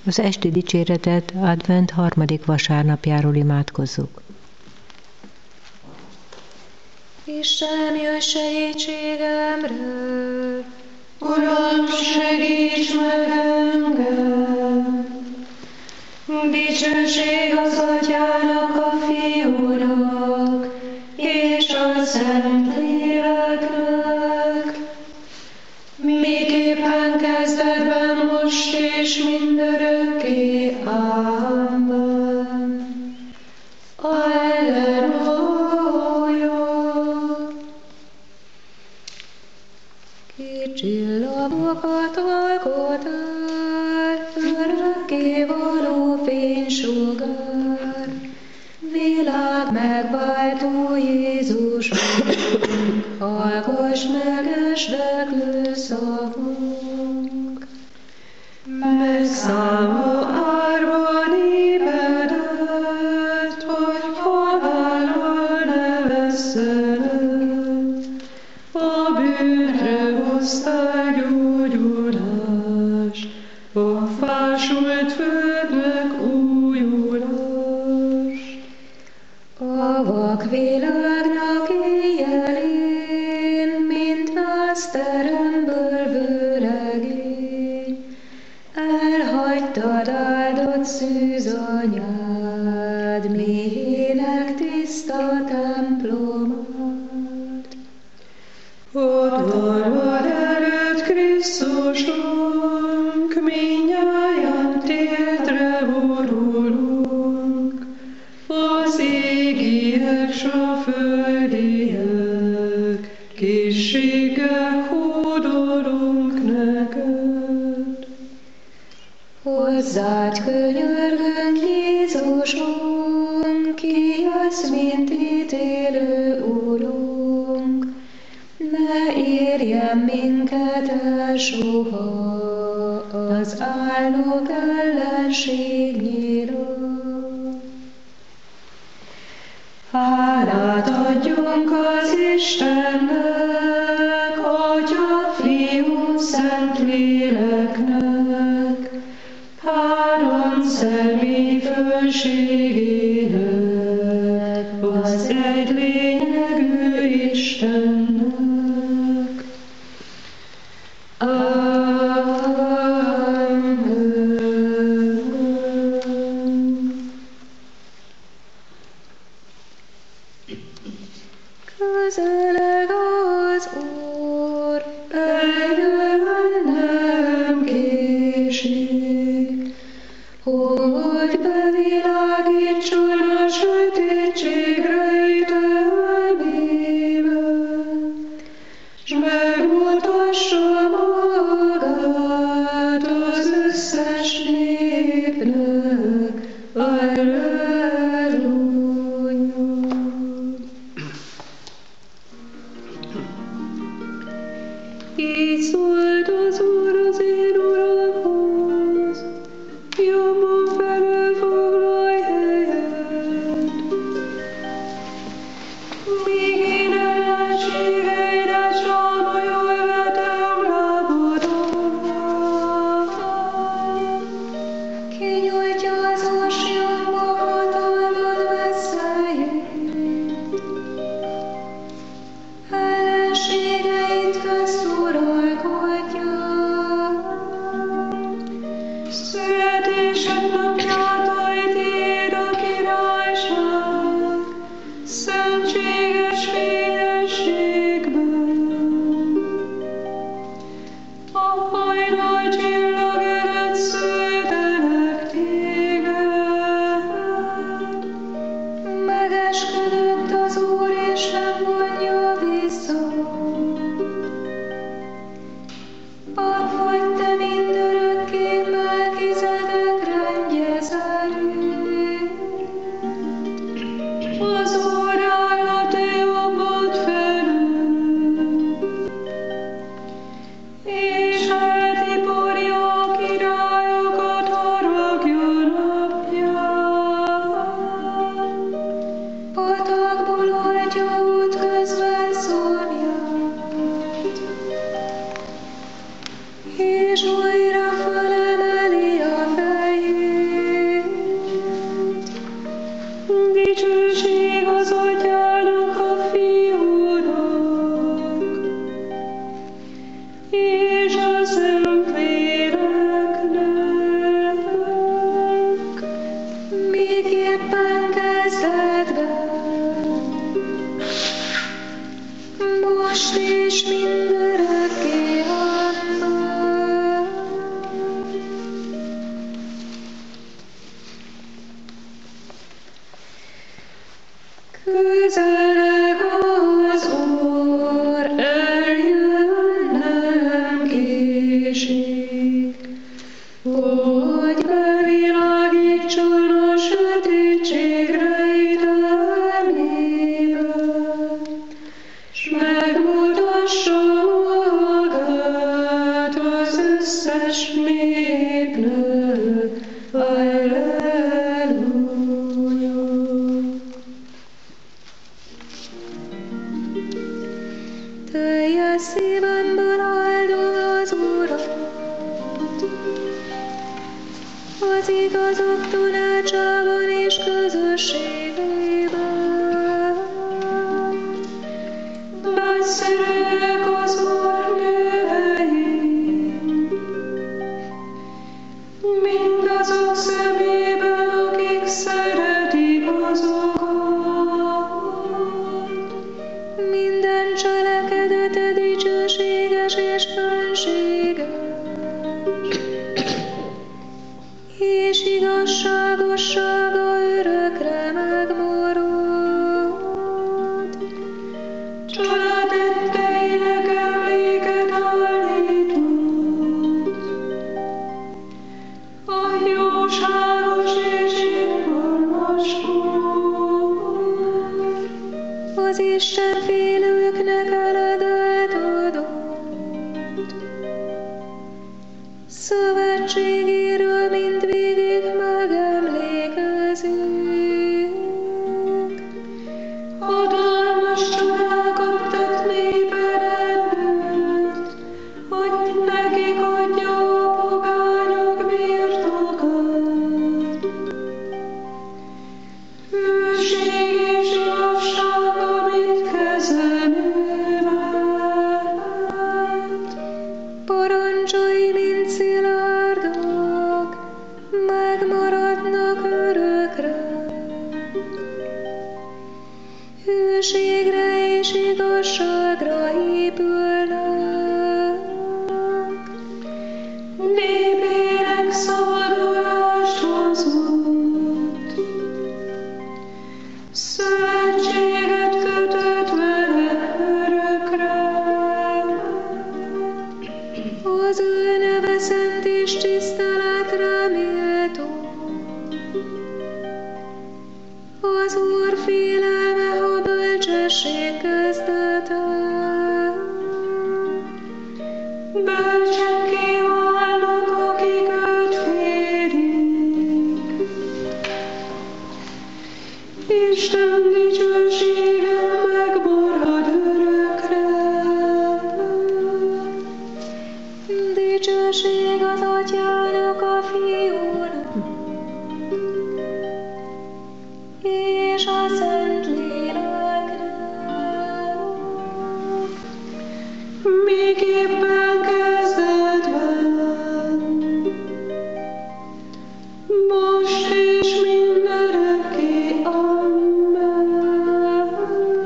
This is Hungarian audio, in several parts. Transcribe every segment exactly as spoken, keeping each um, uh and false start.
Az esti dicséretet advent harmadik vasárnapjáról imádkozzuk. Isten, jöjj segítségemre! Uram, segíts meg engem! Dicsőség az Atyának, a Fiúnak, és a Szentléleknek, miképpen kezdetben, most és mindörökké. Amen. Alleluja! Csillagokat alkotál, örökké való fénysugár, világ megváltó Jézus, hallgass meg esdeklő szavunk. Megszálló árva népedet, hogy halállal ne vesszenek, a bűnre hoztál gyógyulást, a fásult földnek újulást. A vak világnak éjjelén, mint vászteremből vőregény, elhagytad áldott szűzanyád, méhének tiszta templomát. Udvarod előtt, Krisztusunk, mindnyájan térdre borulunk, az égiek s a földiek, készséggel hódolunk neked. Hozzád könyörgünk, Jézusom, ki az, mint ítélő Urunk, ne érjen minket el soha az állók ellenség nyíra. Hálát adjunk az Istennek, Atya, Fiú, Szentléleknek, három személy fölségének, az egy lényegű Istennek. Közeleg az Úr, eljön nem késik, hogy bevilágítson a sötétség rejtelmében, s megmutassa magát az összes népnek. Alleluja! Így szólt az Úr az én Uramhoz, jobbon felül foglalj helyet. Míg én ellenségeidet sámolyul vetem lábodat, kinyújtja az orsiamba hatalmad veszélyét. Ellenségeit közt uralkodja. Születésed napjától tiéd a királyság, szentséges fényességben. A hajnal csillag előtt szőtelek téged. Megesküdött az Úr, és nem vonja vissza. Pap vagy te mindörökké, Melchizedek rendje szerint. hogy bevilágítson a sötétség rejtelméből, s megmutassa magát az összes népnek. Alleluja! Teljes szívemből áldom az Urat, az igazok tanácsában és közösségében. Nagyszerűek az Úr művei, mindazok szemében, akik szeretik azokat. Minden cselekedete dicsőséges és fenséges, és igazságossága örökre megmarad. Csodatetteinek emléket állított, a jóságos és irgalmas kor. Az Isten félőknek eredet adott, szövetségéről mindvégig megemlékezünk. Hatalmas csodákat tett néped előtt, hogy nekik adja a pogányok birtokát. Hűség és igazság, amit kezelővet, parancsai mint szilárdak, megmaradnak örökre. Hűségre és igazságra épülnek, népének szabadulást hozott, szövetséget kötött vele örökre. Az ő neve szent és tiszteletre méltó, az Úr félelme a bölcsesség kezdete. Bölcsekké válnak, akik őt félik. Isten dicsősége megmarad örökre. Dicsőség az Atyának, a Fiúnak, és a Szentléleknek, miképpen kezdetben, most és mindörökké. Amen.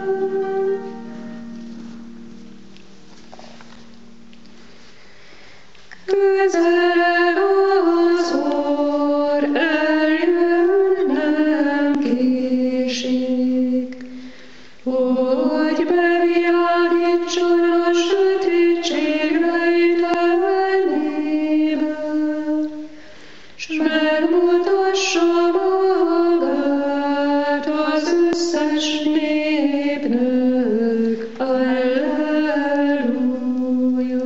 Közel az orr, eljön, nem késik, hogy bevilágítson a sötétség rejtelméből, s megmutassa magát az összes népnek. Alleluja!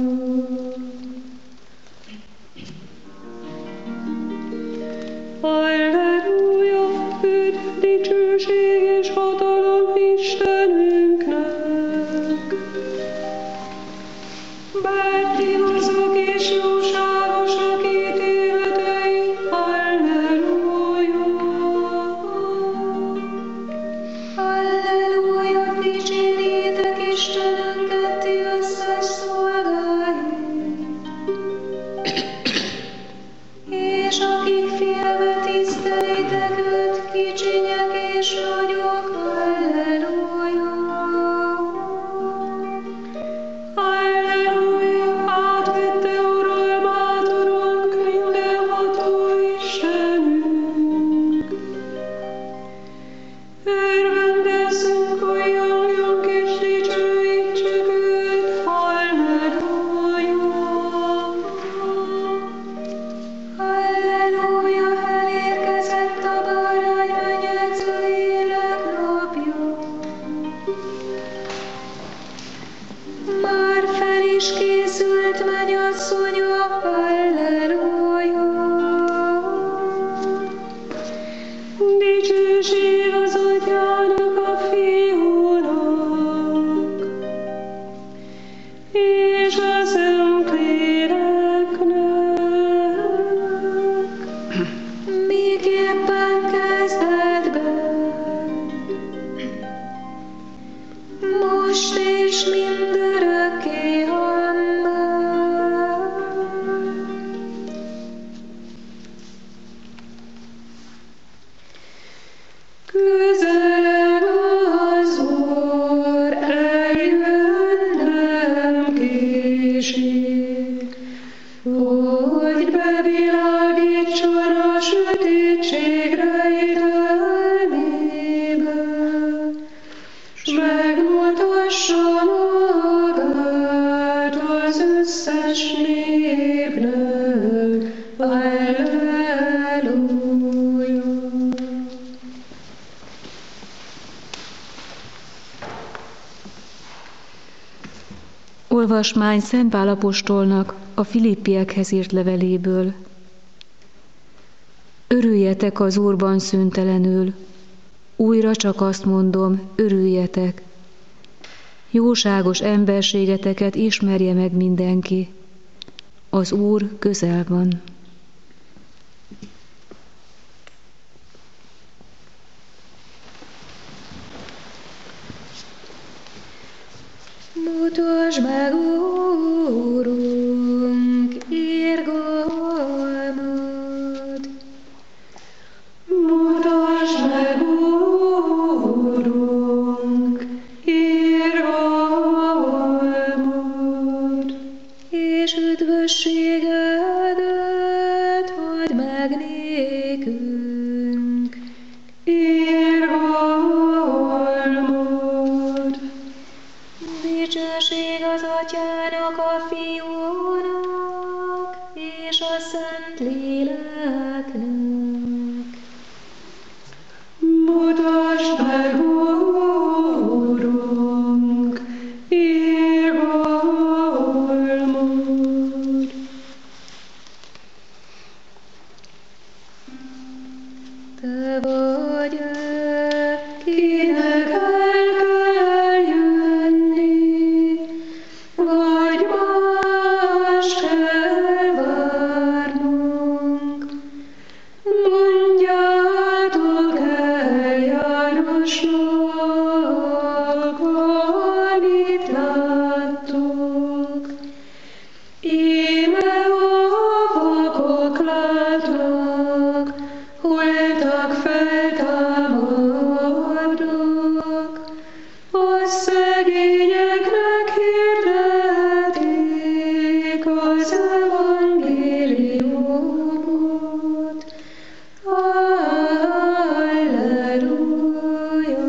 Alleluja! Üdv, dicsőség és hatalom Istenünknek! Bár igazok és jóságosak ítéletei. Alleluja! Alleluja! Dicsérjétek Istenünket, ti összes szolgái, és akik félve tisztelitek őt, kicsinyek és nagyok. Alleluja! Alleluja! Átvette uralmát Urunk, mindenható Istenünk. Örvendezzünk, oljaljunk és dicsőítsük őt. Alleluja! Olvasmány Szent Pál apostolnak a Filippiekhez írt leveléből. Örüljetek az Úrban szüntelenül, újra csak azt mondom, örüljetek. Jóságos emberségeteket ismerje meg mindenki. Az Úr közel van. Mutasd meg, Úrunk, irgalmad! Mutasd meg, Úrunk, irgalmad! És üdvösségedet add meg nékünk, irgalmad! Dicsőség az Atyának, a Fiúnak és a Szentléleknek. Mutasd meg, Úrunk, irgalmad! Te vagy, kinek el kell jönni, vagy más kell várnunk. Mondjátok el Jánosnak, amit láttok. Íme a vakok látnak, holtak feltámadnak, a szegényeknek hirdetik az evangéliumot. Halleluja!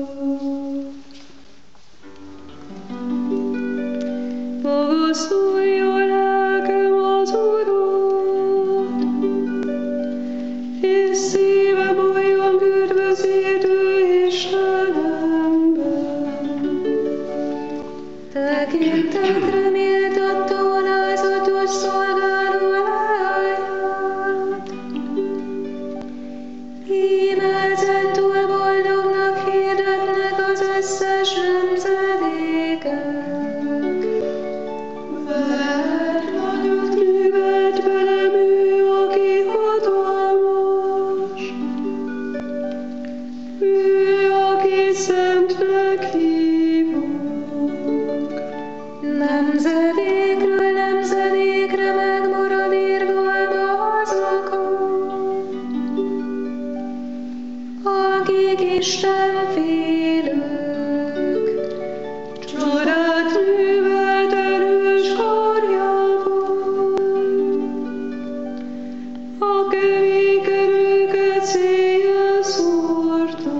Magasztalja lelkem az Urat, és szívem olyan üdvözítő Istenemben. Tekintetre méltatta alázatos szolgáló leányát. Íme ezentúl boldognak hirdetnek az összes nemzedékek. Mert nagyot művelt velem ő, aki hatalmas. Ő, aki szentnek hívok. Nemzedékről nemzedékre megmarad irgalma azokon, akik Isten félők. Csodát művelt erős karjával, a kemény kerőket széjjel szórta.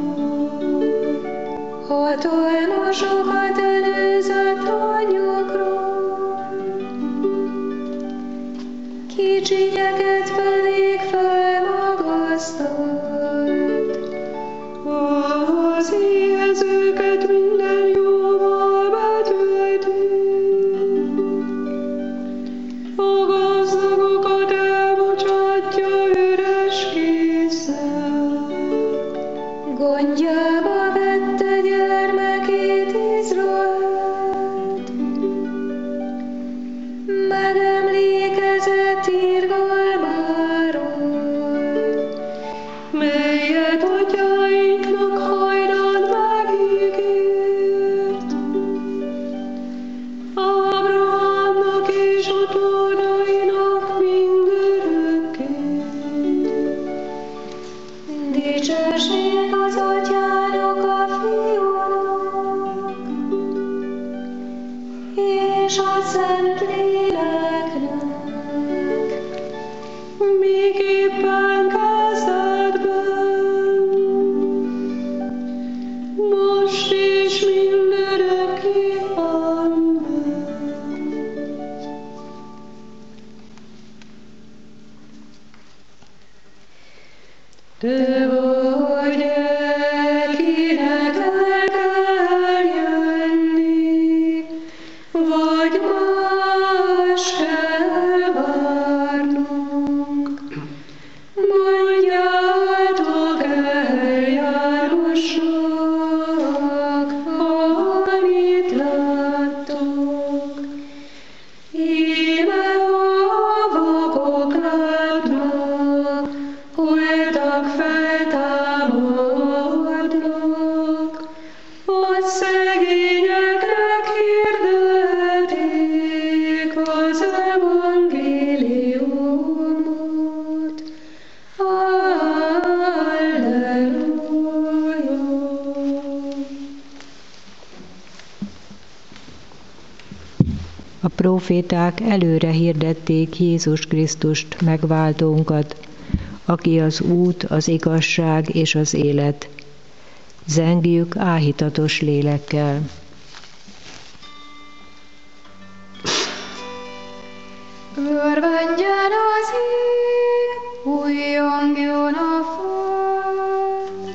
Hatalmasokat előzött anyagról, kicsinyeket pedig felmagasztalt. Az éhezőket minden jóval betölti, a gazdagokat elbocsátja üres kézzel. Gondjába vette gyermekét, Izraelt, megemlékezett irgalmáról, melyet atyáinknak hajdan megígért, Ábrahámnak és utódainak mindörökké. Dicsőség az Atyának, a Fiúnak és a Szentléleknek, miképpen kezdetben, most és mindörökké. Amen. Te vagy, kinek el kell jönni, vagy más kell várnunk. Mondjátok eljárosok, amit láttok. Íme a vakok látnak, holtak feltámadnak, a szegényeknek hirdetik az evangéliumot. Halleluja! A próféták előre hirdették Jézus Krisztust, megváltónkat, aki az út, az igazság és az élet. Zengjük áhítatos lélekkel. Örvendjen az ég, újjongjon a föld.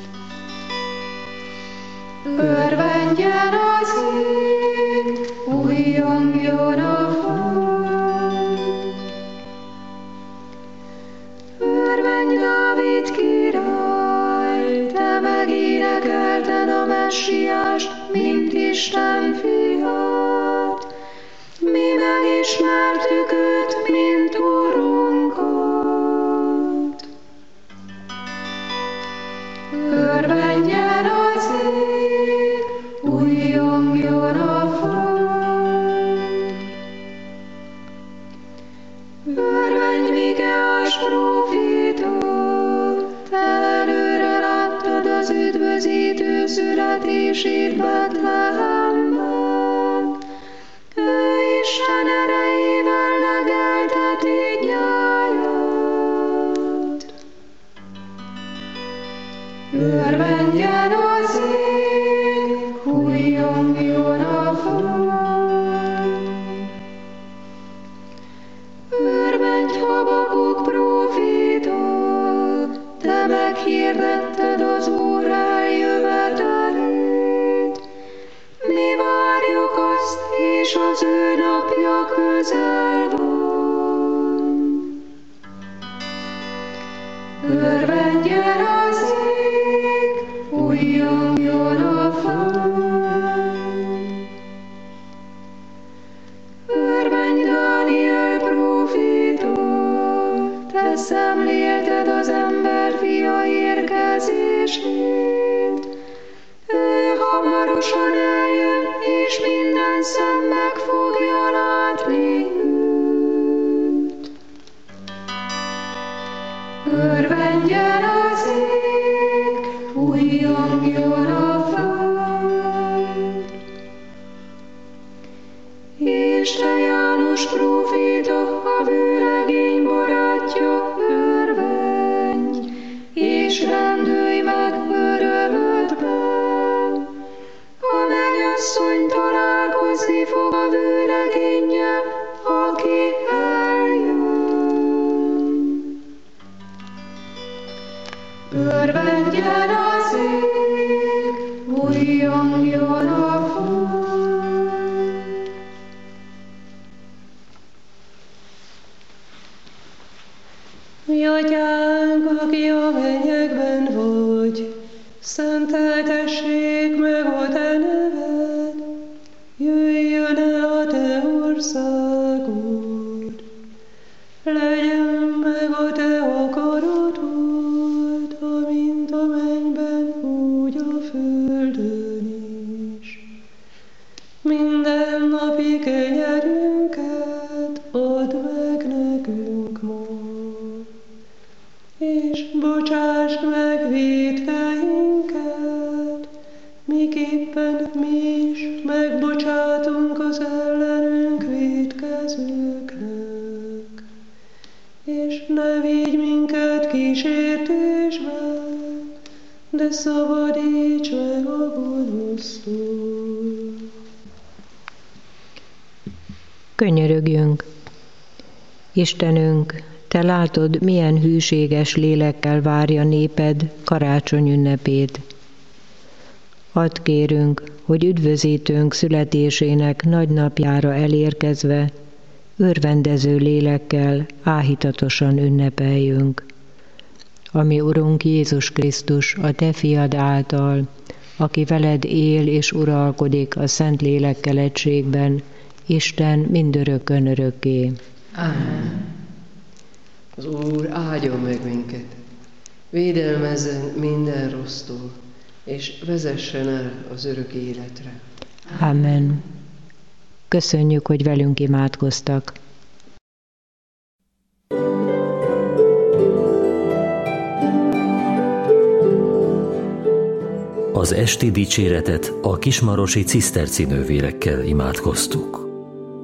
Örvendjen az ég, újjongjon a föld. Örvendj Dávid király, te megénekelted a Messiást, mint Isten fiát. Mi megismertük őt, mint Urunkat. Örvendjen az ég, újjongjon a föld. Örvendj Migeás próféta, te előre láttad az üdvözítő születését Betlehemben. Ő Isten erejével legelteti nyáját. Örvendjen az ég, újjongjon a föld. Örvendj Habakuk próféta, te meghirdetted az Úr eljövetelét. Mi várjuk azt, és az ő napja közel van. Örvendjen az ég, újjongjon a föld. Örvendj Dániel próféta, te szemlélted az emberfia érkezését. Ő hamarosan eljön, és minden szem meg fogja látni őt. Örvendjen az ég, újjongjon a föld. És te János próféta, a vőlegény barátja, örvendj, és rendülj meg örömödben. A mennyasszony találkozni fog a vőlegénnyel, aki eljön. Örvendjen az ég, újjongjon a föld. Mi atyánk, aki a mennyekben vagy, szenteltessék meg a te neved, jöjjön el a te országod, legyen meg a te akaratod, amint a mennyben, úgy a földön is. Minden napi kenyerünket add meg nekünk ma, és bocsásd meg vétkeinket, miképpen mi is megbocsátunk az ellenünk vétkezőknek. És ne vigy minket kísértésbe, de szabadíts meg a gonosztól. Könyörögjünk! Istenünk, Te látod, milyen hűséges lélekkel várja néped karácsony ünnepét. Add kérünk, hogy üdvözítőnk születésének nagy napjára elérkezve, örvendező lélekkel áhítatosan ünnepeljünk. Ami Urunk Jézus Krisztus, a Te fiad által, aki veled él és uralkodik a Szent Lélekkel egységben, Isten mindörökkön örökké. Amen. Az Úr áldjon meg minket, védelmezzen minden rossztól, és vezessen el az örök életre. Amen. Köszönjük, hogy velünk imádkoztak. Az esti dicséretet a kismarosi ciszterci nővérekkel imádkoztuk.